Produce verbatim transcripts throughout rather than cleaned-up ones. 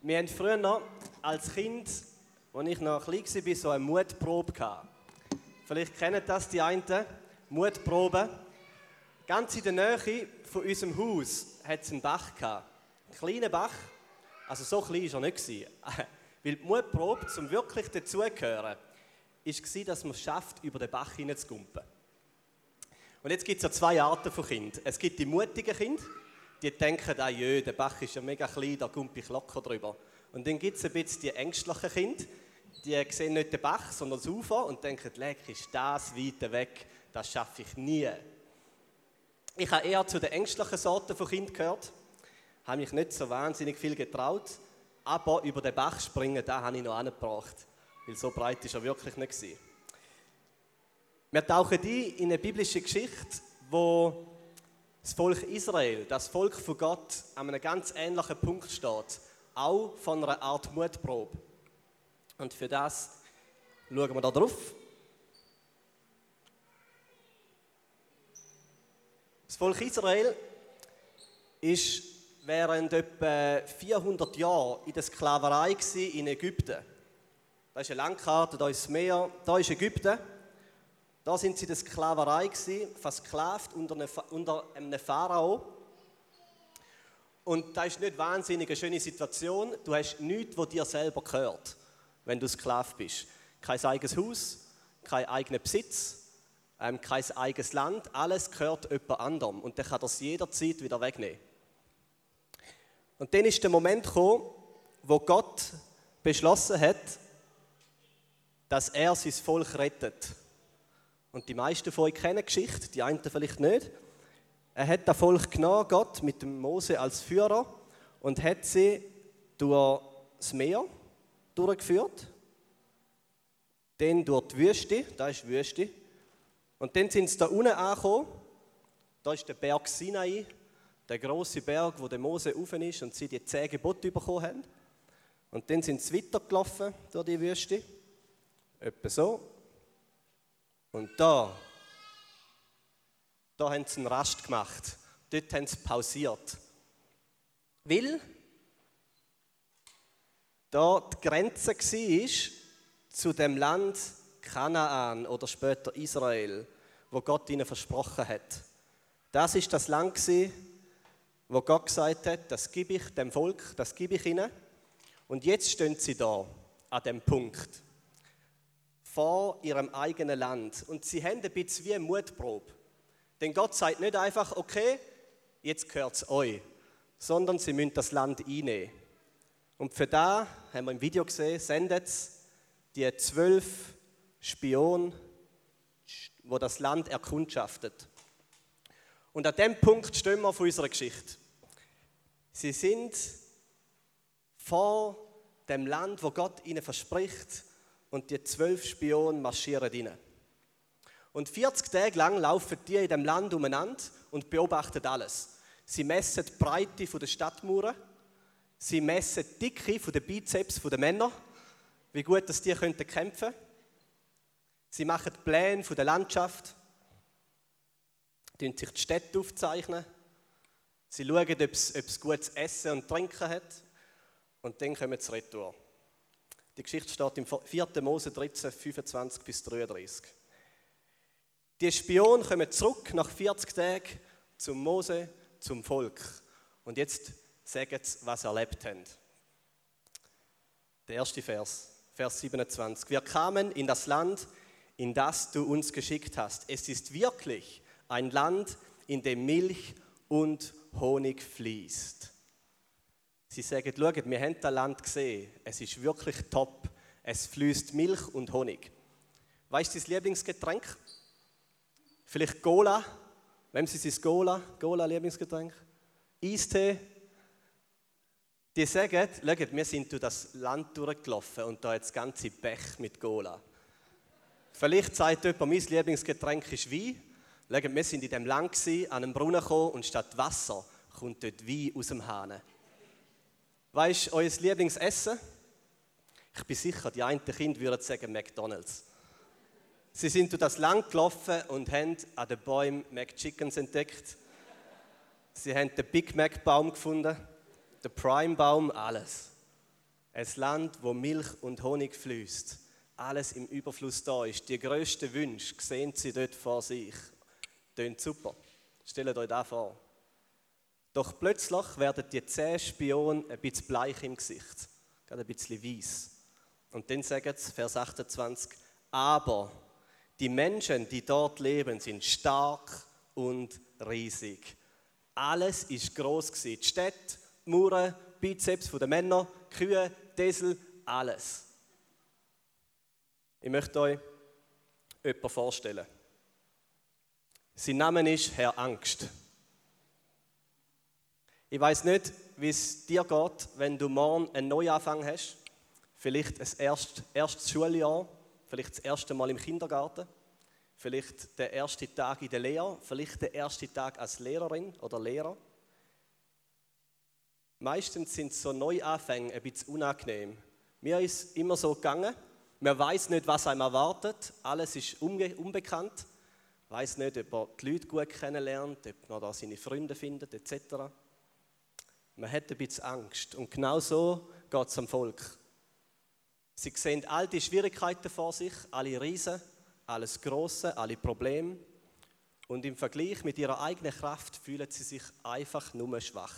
Wir hatten früher noch als Kind, als ich noch klein war, so eine Mutprobe gehabt. Vielleicht kennen das die einen, Mutprobe. Ganz in der Nähe von unserem Haus hat es einen Bach gehabt. Ein kleiner Bach, also so klein war er nicht. Weil die Mutprobe, um wirklich dazugehören, war, dass man es schafft, über den Bach hineinzugumpen. Und jetzt gibt es ja zwei Arten von Kindern. Es gibt die mutigen Kinder, die denken, ah jö, der Bach ist ja mega klein, da gumpe ich locker drüber. Und dann gibt es ein bisschen die ängstlichen Kinder, die sehen nicht den Bach, sondern das Ufer und denken, leck, ist das weit weg, das schaffe ich nie. Ich habe eher zu den ängstlichen Sorten von Kindern gehört, habe mich nicht so wahnsinnig viel getraut, aber über den Bach springen, da habe ich noch angebracht, weil so breit ist er wirklich nicht gewesen. Wir tauchen ein in eine biblische Geschichte, wo das Volk Israel, das Volk von Gott, an einem ganz ähnlichen Punkt steht, auch von einer Art Mutprobe. Und für das schauen wir da drauf. Das Volk Israel ist während etwa vierhundert Jahren in der Sklaverei in Ägypten. Da ist eine Landkarte, da ist das Meer, da ist Ägypten. Da sind sie in der Sklaverei, versklavt unter einem, unter einem Pharao. Und das ist nicht wahnsinnig eine schöne Situation. Du hast nichts, was dir selber gehört, wenn du Sklave bist. Kein eigenes Haus, kein eigener Besitz, ähm, kein eigenes Land. Alles gehört jemand anderem. Und der kann das jederzeit wieder wegnehmen. Und dann ist der Moment gekommen, wo Gott beschlossen hat, dass er sein Volk rettet. Und die meisten von euch kennen die Geschichte, die einen vielleicht nicht. Er hat das Volk genommen, Gott, mit dem Mose als Führer und hat sie durch das Meer durchgeführt, dann durch die Wüste, da ist die Wüste, und dann sind sie da unten angekommen, da ist der Berg Sinai, der grosse Berg, wo der Mose rauf ist und sie die zehn Gebote bekommen haben. Und dann sind sie weitergelaufen durch die Wüste, etwa so. Und da, da haben sie einen Rast gemacht. Dort haben sie pausiert. Weil da die Grenze war zu dem Land Kanaan oder später Israel, wo Gott ihnen versprochen hat. Das ist das Land, wo Gott gesagt hat, das gebe ich dem Volk, das gebe ich ihnen. Und jetzt stehen sie da, an dem Punkt. Vor ihrem eigenen Land. Und sie haben ein bisschen wie eine Mutprobe. Denn Gott sagt nicht einfach, okay, jetzt gehört es euch, sondern sie müssen das Land einnehmen. Und für das, haben wir im Video gesehen, sendet es die zwölf Spionen, die das Land erkundschaftet. Und an dem Punkt stehen wir von unserer Geschichte. Sie sind vor dem Land, wo Gott ihnen verspricht, und die zwölf Spionen marschieren rein. Und vierzig Tage lang laufen die in dem Land umeinander und beobachten alles. Sie messen die Breite der Stadtmauern, sie messen die Dicke der Bizeps der Männer, wie gut dass die kämpfen könnten. Sie machen die Pläne der Landschaft, sich die Städte aufzeichnen. Sie schauen, ob es, ob es gutes Essen und Trinken hat. Und dann kommen sie retour. Die Geschichte steht im vierter Mose dreizehn, fünfundzwanzig bis dreiunddreißig. Die Spionen kommen zurück nach vierzig Tagen zum Mose, zum Volk. Und jetzt sagen sie, was sie erlebt haben. Der erste Vers, Vers siebenundzwanzig. Wir kamen in das Land, in das du uns geschickt hast. Es ist wirklich ein Land, in dem Milch und Honig fließt. Sie sagen, schaut, wir haben das Land gesehen, es ist wirklich top, es fließt Milch und Honig. Weißt du dein Lieblingsgetränk? Vielleicht Cola, wem ist es Cola? Cola, Lieblingsgetränk? Eistee? Die sagen, schaut, wir sind durch das Land durchgelaufen und da hat das ganze Bech mit Cola. Vielleicht sagt jemand, mein Lieblingsgetränk ist Wein. Schaut, wir sind in diesem Land gewesen, an einem Brunnen gekommen und statt Wasser kommt dort Wein aus dem Hahn. Weißt du, euer Lieblingsessen? Ich bin sicher, die einen Kinder würden sagen McDonald's. Sie sind durch das Land gelaufen und haben an den Bäumen McChickens entdeckt. Sie haben den Big Mac Baum gefunden, den Prime Baum, alles. Ein Land, wo Milch und Honig fließt. Alles im Überfluss da ist. Die grössten Wünsche sehen sie dort vor sich. Tönt super. Stellt euch das vor. Doch plötzlich werden die zehn Spionen ein bisschen bleich im Gesicht. Gerade ein bisschen weiss. Und dann sagen sie, Vers achtundzwanzig, aber die Menschen, die dort leben, sind stark und riesig. Alles war gross gewesen. Die Städte, die Mauern, Bizeps der Männer, Kühe, Esel, alles. Ich möchte euch jemanden vorstellen. Sein Name ist Herr Angst. Ich weiss nicht, wie es dir geht, wenn du morgen einen Neuanfang hast. Vielleicht ein erst, erstes Schuljahr, vielleicht das erste Mal im Kindergarten, vielleicht der erste Tag in der Lehre, vielleicht der erste Tag als Lehrerin oder Lehrer. Meistens sind so Neuanfänge ein bisschen unangenehm. Mir ist es immer so gegangen, man weiß nicht, was einem erwartet, alles ist unge- unbekannt, weiß nicht, ob man die Leute gut kennenlernt, ob man da seine Freunde findet, et cetera. Man hat ein bisschen Angst und genau so geht es am Volk. Sie sehen all die Schwierigkeiten vor sich, alle Riesen, alles Grosse, alle Probleme. Und im Vergleich mit ihrer eigenen Kraft fühlen sie sich einfach nur schwach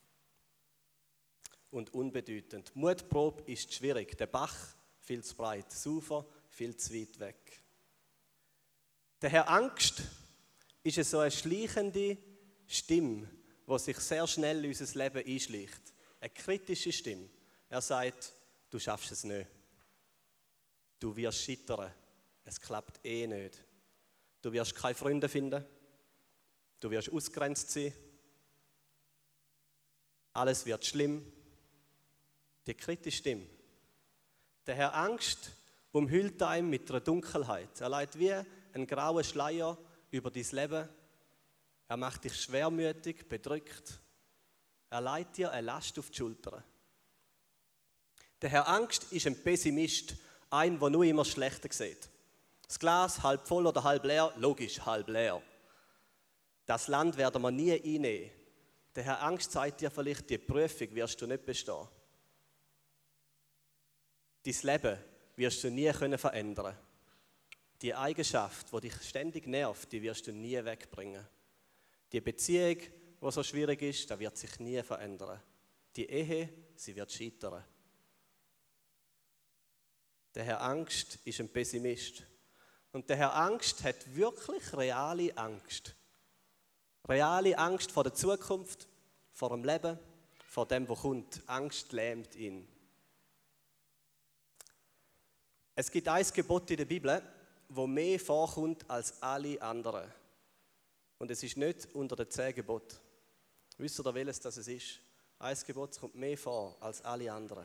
und unbedeutend. Mutprobe ist schwierig. Der Bach viel zu breit, das Ufer viel zu weit weg. Der Herr Angst ist so eine schleichende Stimme, die sich sehr schnell in unser Leben einschleicht. Eine kritische Stimme. Er sagt, du schaffst es nicht. Du wirst scheitern. Es klappt eh nicht. Du wirst keine Freunde finden. Du wirst ausgegrenzt sein. Alles wird schlimm. Die kritische Stimme. Der Herr Angst umhüllt einem mit einer Dunkelheit. Er legt wie einen grauen Schleier über dein Leben. Er macht dich schwermütig, bedrückt. Er legt dir eine Last auf die Schultern. Der Herr Angst ist ein Pessimist, ein, der nur immer schlechter sieht. Das Glas halb voll oder halb leer, logisch halb leer. Das Land werden wir nie einnehmen. Der Herr Angst sagt dir vielleicht, die Prüfung wirst du nicht bestehen. Dein Leben wirst du nie verändern können. Die Eigenschaft, die dich ständig nervt, die wirst du nie wegbringen. Die Beziehung, die so schwierig ist, die wird sich nie verändern. Die Ehe, sie wird scheitern. Der Herr Angst ist ein Pessimist. Und der Herr Angst hat wirklich reale Angst. Reale Angst vor der Zukunft, vor dem Leben, vor dem, was kommt. Angst lähmt ihn. Es gibt ein Gebot in der Bibel, wo mehr vorkommt als alle anderen. Und es ist nicht unter den zehn Geboten. Wisst ihr, welches das ist? Ein Gebot kommt mehr vor als alle anderen.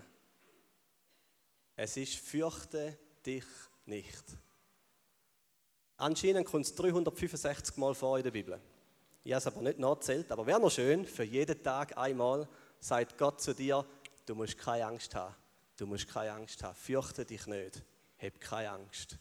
Es ist, fürchte dich nicht. Anscheinend kommt es dreihundertfünfundsechzig Mal vor in der Bibel. Ich habe es aber nicht nachgezählt, aber wäre noch schön, für jeden Tag einmal sagt Gott zu dir, du musst keine Angst haben. Du musst keine Angst haben. Fürchte dich nicht. Hab keine Angst.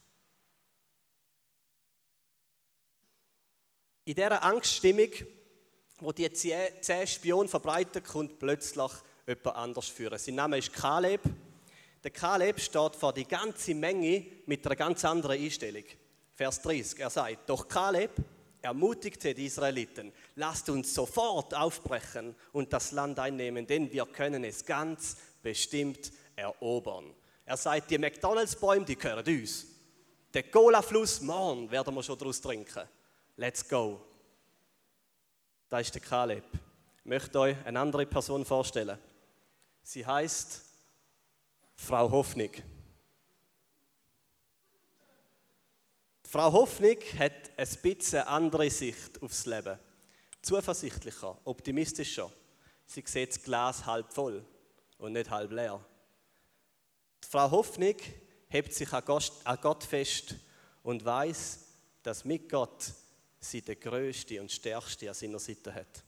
In dieser Angststimmung, wo die zehn Spionen verbreitet, kommt plötzlich jemand anders führen. Sein Name ist Kaleb. Der Kaleb steht vor die ganze Menge mit einer ganz anderen Einstellung. Vers dreißig, er sagt, doch Kaleb ermutigte die Israeliten, lasst uns sofort aufbrechen und das Land einnehmen, denn wir können es ganz bestimmt erobern. Er sagt, die McDonalds-Bäume, die gehören uns. Den Cola-Fluss, morgen werden wir schon daraus trinken. Let's go. Da ist der Kaleb. Ich möchte euch eine andere Person vorstellen. Sie heißt Frau Hoffnung. Frau Hoffnung hat ein bisschen andere Sicht aufs Leben. Zuversichtlicher, optimistischer. Sie sieht das Glas halb voll und nicht halb leer. Die Frau Hoffnung hebt sich an Gott fest und weiß, dass mit Gott sie der Größte und Stärkste an seiner Seite hat.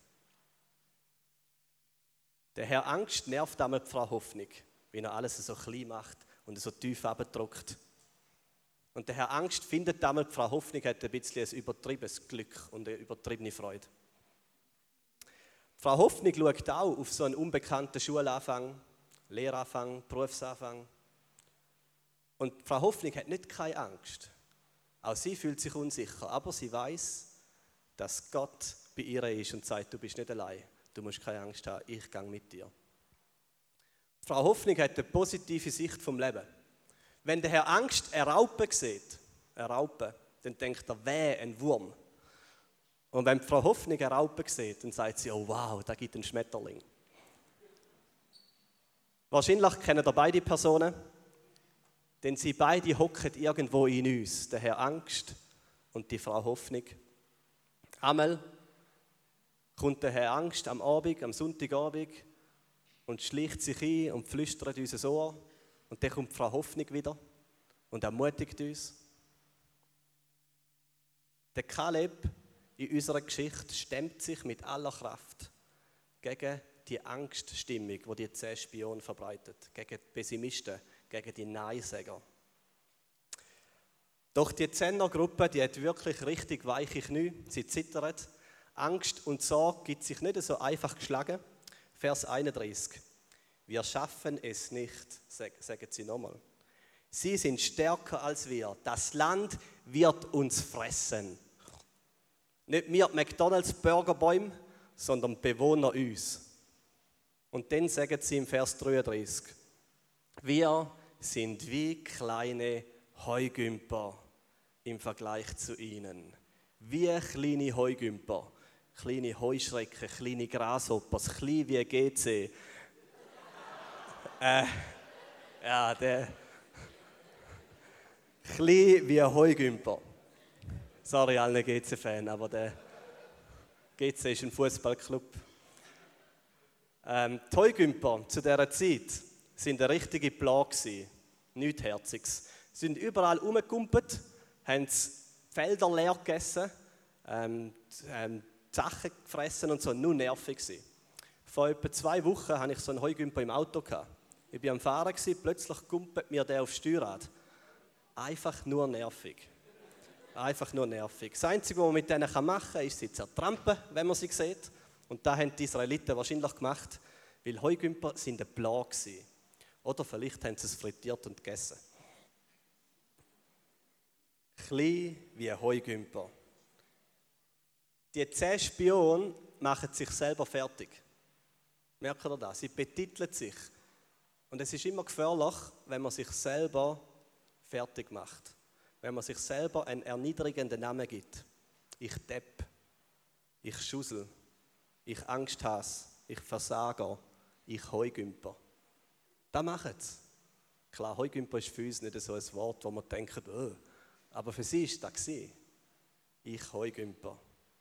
Der Herr Angst nervt einmal die Frau Hoffnung, wenn er alles so klein macht und so tief abdrückt. Und der Herr Angst findet einmal, die Frau Hoffnung hat ein bisschen ein übertriebenes Glück und eine übertriebene Freude. Die Frau Hoffnung schaut auch auf so einen unbekannten Schulanfang, Lehranfang, Berufsanfang. Und Frau Hoffnung hat nicht keine Angst. Auch sie fühlt sich unsicher, aber sie weiß, dass Gott bei ihr ist und sagt, du bist nicht allein, du musst keine Angst haben, ich gehe mit dir. Frau Hoffnung hat eine positive Sicht vom Leben. Wenn der Herr Angst eine Raupe sieht, eine Raupe, dann denkt er, weh, ein Wurm. Und wenn Frau Hoffnung eine Raupe sieht, dann sagt sie, oh wow, da gibt einen Schmetterling. Wahrscheinlich kennen ihr beide Personen, denn sie beide hocken irgendwo in uns, der Herr Angst und die Frau Hoffnung. Einmal kommt der Herr Angst am Abend, am Sonntagabend und schleicht sich ein und flüstert uns ins Ohr. Und dann kommt Frau Hoffnung wieder und ermutigt uns. Der Kaleb in unserer Geschichte stemmt sich mit aller Kraft gegen die Angststimmung, die die zehn Spionen verbreitet, gegen die Pessimisten, gegen die Neinsäger. Doch die Zehnergruppe, die hat wirklich richtig weiche Knie, sie zittert. Angst und Sorge gibt sich nicht so einfach geschlagen. Vers einunddreißig. Wir schaffen es nicht, sagen sie nochmal. Sie sind stärker als wir. Das Land wird uns fressen. Nicht wir McDonalds Burgerbäume, sondern Bewohner uns. Und dann sagen sie im Vers dreiunddreißig. Wir sind wie kleine Heugümper im Vergleich zu ihnen. Wie kleine Heugümper, kleine Heuschrecken, kleine Grasshoppers, klein wie G C. äh, ja, der. Klein wie Heugümper. Sorry, alle G C-Fans, aber der G C ist ein Fußballclub. Ähm, die Heugümper zu dieser Zeit sind eine richtige Plage, nichts Herziges. Sie sind überall rumgekumpelt, haben die Felder leer gegessen, ähm, ähm, die Sachen gefressen und so, nur nervig gewesen. Vor etwa zwei Wochen hatte ich so einen Heugümper im Auto gehabt. Ich war am Fahren, plötzlich kumpelt mir der aufs Steuerrad. Einfach nur nervig. Einfach nur nervig. Das Einzige, was man mit denen machen kann, ist sie zertrampen, wenn man sie sieht. Und das haben die Israeliten wahrscheinlich gemacht, weil Heugümper sind eine Plage waren. Oder vielleicht haben sie es frittiert und gegessen. Klein wie Heugümper. Die zehn Spionen machen sich selber fertig. Merkt ihr das? Sie betiteln sich. Und es ist immer gefährlich, wenn man sich selber fertig macht. Wenn man sich selber einen erniedrigenden Namen gibt. Ich Depp, ich Schussel, ich Angsthase, ich Versager, ich Heugümper. Das macht es. Klar, Heugümper ist für uns nicht so ein Wort, wo man denkt, oh. Aber für sie war das. Ich Heugümper.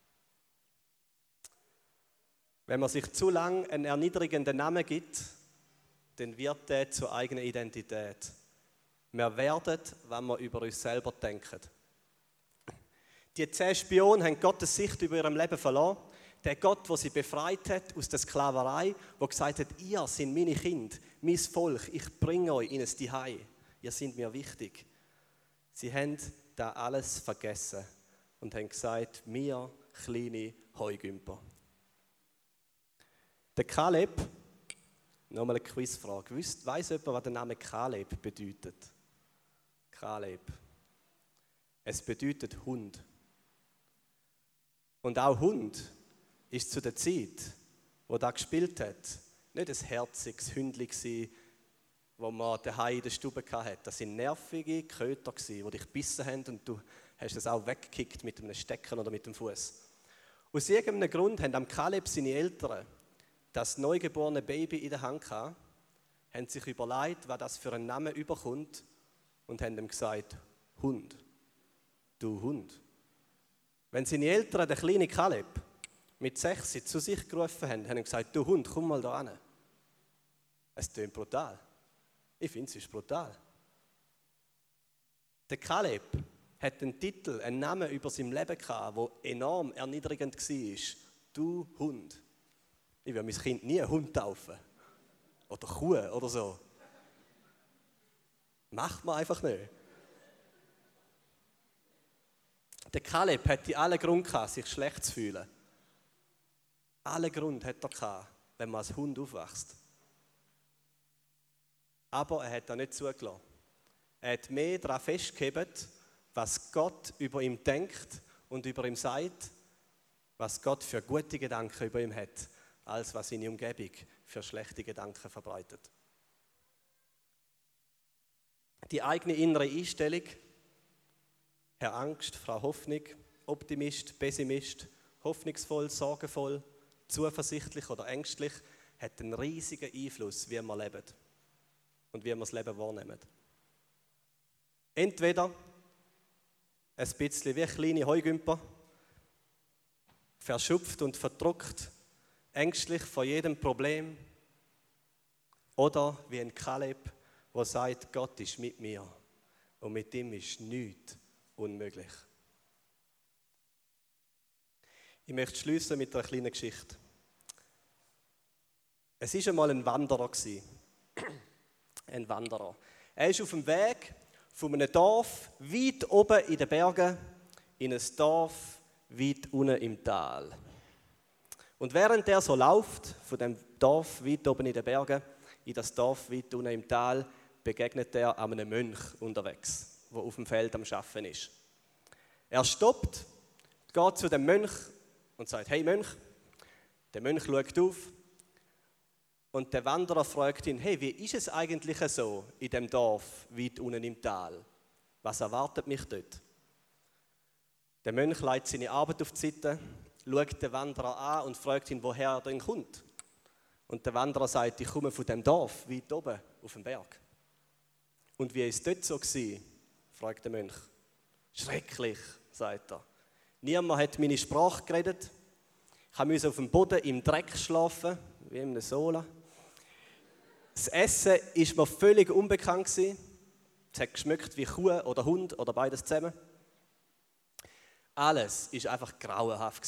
Wenn man sich zu lange einen erniedrigenden Namen gibt, dann wird der zur eigenen Identität. Wir werden, wenn wir über uns selber denken. Die zehn Spionen haben Gottes Sicht über ihrem Leben verloren. Der Gott, der sie befreit hat aus der Sklaverei, der gesagt hat, ihr seid meine Kinder, mein Volk, ich bringe euch in ein Zuhause. Ihr seid mir wichtig. Sie haben das alles vergessen und haben gesagt, wir kleine Heugümper. Der Kaleb, nochmal eine Quizfrage. Weiss jemand, was der Name Kaleb bedeutet? Kaleb. Es bedeutet Hund. Und auch Hund ist zu der Zeit, wo da gespielt hat, nicht ein herziges Hündli gsi, wo man daheim in der Stube hatte. Das sind nervige Köter gsi, die dich gebissen haben und du hast es auch weggekickt mit einem Stecken oder mit dem Fuß. Aus irgendeinem Grund haben am Kaleb seine Eltern das neugeborene Baby in der Hand gehabt, haben sich überlegt, was das für einen Namen überkommt und haben ihm gesagt, Hund, du Hund. Wenn seine Eltern den kleinen Kaleb mit sechs zu sich gerufen haben, haben sie gesagt, du Hund, komm mal da hin. Es klingt brutal. Ich finde, es ist brutal. Der Kaleb hat einen Titel, einen Namen über sein Leben gehabt, der enorm erniedrigend war. Du Hund. Ich will mein Kind nie einen Hund taufen. Oder Kuh oder so. Macht man einfach nicht. Der Kaleb hatte alle Grund gehabt, sich schlecht zu fühlen. Alle Grund hat er gehabt, wenn man als Hund aufwächst. Aber er hat das nicht zugelassen. Er hat mehr daran festgehalten, was Gott über ihn denkt und über ihn sagt, was Gott für gute Gedanken über ihn hat, als was seine Umgebung für schlechte Gedanken verbreitet. Die eigene innere Einstellung, Herr Angst, Frau Hoffnung, Optimist, Pessimist, hoffnungsvoll, sorgenvoll, zuversichtlich oder ängstlich, hat einen riesigen Einfluss, wie wir leben und wie wir das Leben wahrnehmen. Entweder ein bisschen wie kleine Heugümper, verschupft und verdruckt, ängstlich vor jedem Problem, oder wie ein Kaleb, der sagt, Gott ist mit mir und mit ihm ist nichts unmöglich. Ich möchte schließen mit einer kleinen Geschichte. Es war einmal ein Wanderer. Ein Wanderer. Er ist auf dem Weg von einem Dorf weit oben in den Bergen in ein Dorf weit unten im Tal. Und während er so läuft, von dem Dorf weit oben in den Bergen in das Dorf weit unten im Tal, begegnet er einem Mönch unterwegs, der auf dem Feld am Arbeiten ist. Er stoppt, geht zu dem Mönch und sagt, hey Mönch. Der Mönch schaut auf und der Wanderer fragt ihn, hey, wie ist es eigentlich so in dem Dorf weit unten im Tal? Was erwartet mich dort? Der Mönch legt seine Arbeit auf die Seite, schaut den Wanderer an und fragt ihn, woher er denn kommt. Und der Wanderer sagt, ich komme von dem Dorf weit oben auf dem Berg. Und wie war es dort so gewesen? Fragt der Mönch. Schrecklich, sagt er. Niemand hat meine Sprache geredet. Ich musste auf dem Boden im Dreck schlafen, wie in einem Sola. Das Essen war mir völlig unbekannt. Es hat geschmeckt wie Kuh oder Hund oder beides zusammen. Alles war einfach grauenhaft.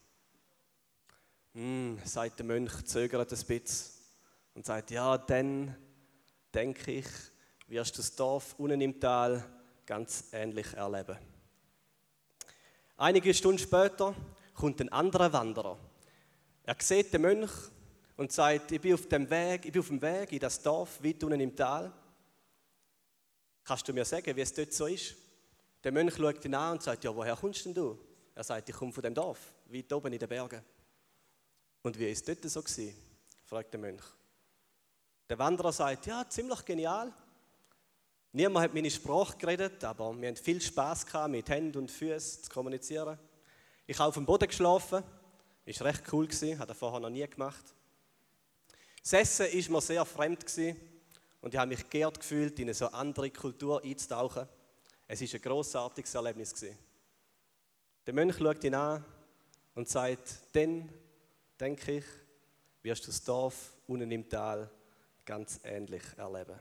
Hm, sagt der Mönch, zögert ein bisschen und sagt, ja, dann denke ich, wirst du das Dorf unten im Tal ganz ähnlich erleben. Einige Stunden später kommt ein anderer Wanderer. Er sieht den Mönch und sagt, ich bin auf dem Weg, ich bin auf dem Weg in das Dorf weit unten im Tal. Kannst du mir sagen, wie es dort so ist? Der Mönch schaut ihn an und sagt, ja, woher kommst denn du? Er sagt, ich komme von dem Dorf, weit oben in den Bergen. Und wie war es dort so gewesen? Fragt der Mönch. Der Wanderer sagt, ja, ziemlich genial. Niemand hat meine Sprache geredet, aber wir hatten viel Spass gehabt, mit Händen und Füßen zu kommunizieren. Ich habe auf dem Boden geschlafen, war recht cool, habe das vorher noch nie gemacht. Das Essen war mir sehr fremd und ich habe mich geehrt gefühlt, in eine so andere Kultur einzutauchen. Es war ein grossartiges Erlebnis. Der Mönch schaut ihn an und sagt, dann, denke ich, wirst du das Dorf unten im Tal ganz ähnlich erleben.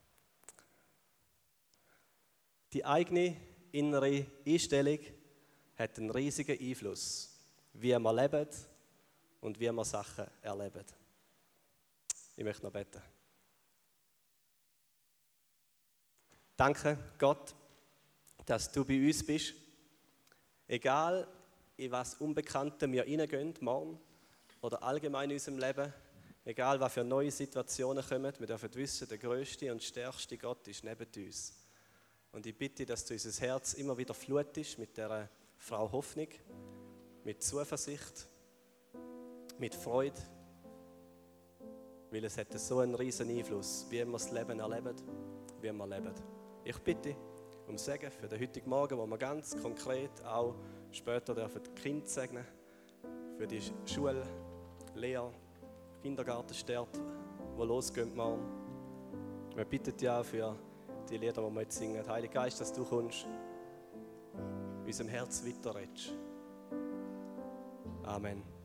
Die eigene innere Einstellung hat einen riesigen Einfluss, wie wir leben und wie wir Sachen erleben. Ich möchte noch beten. Danke, Gott, dass du bei uns bist. Egal, in was Unbekannte wir reingehen, morgen oder allgemein in unserem Leben, egal, was für neue Situationen kommen, wir dürfen wissen, der grösste und stärkste Gott ist neben uns. Und ich bitte, dass du unser Herz immer wieder flutest mit dieser Frau Hoffnung, mit Zuversicht, mit Freude, weil es hat so einen riesen Einfluss, wie wir das Leben erleben, wie wir leben. Ich bitte um Segen für den heutigen Morgen, wo wir ganz konkret auch später dürfen die Kinder segnen, für die Schule, Lehrer, Kindergartenstart, die losgehen morgen. Wir bitten dich auch für die Lieder, die wir jetzt singen. Heiliger Geist, dass du kommst, in unserem Herz weiterredest. Amen.